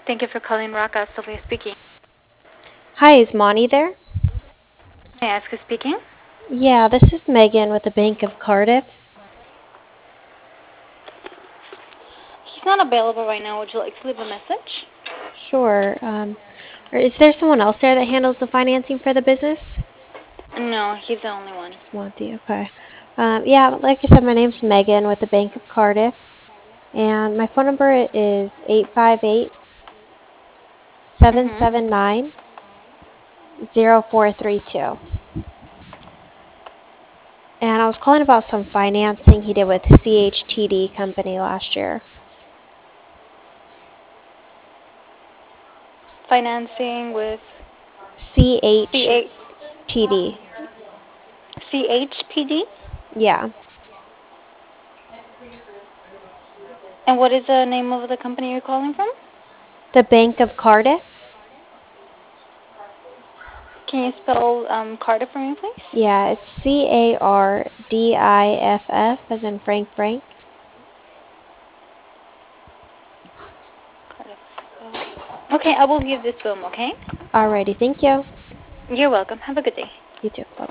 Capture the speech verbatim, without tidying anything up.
Thank you for calling Rocka. Sophia speaking. Hi, is Monty there? May I ask who's speaking? Yeah, this is Megan with the Bank of Cardiff. He's not available right now. Would you like to leave a message? Sure. Um, or is there someone else there that handles the financing for the business? No, he's the only one. Just Monty, okay. Um, yeah, like I said, my name's Megan with the Bank of Cardiff, and my phone number is eight five eight, seven Mm-hmm. seven nine, zero four three two. And I was calling about some financing he did with C H T D Company last year. Financing with C A C H T D. C H P D. Yeah, And what is the name of the company you're calling from? the Bank of Cardiff. Can you spell um, Cardiff for me, please? Yeah, it's C A R D I F F as in Frank Frank. Cardiff. Okay, I will give this to him, okay? Alrighty, thank you. You're welcome. Have a good day. You too. Bye.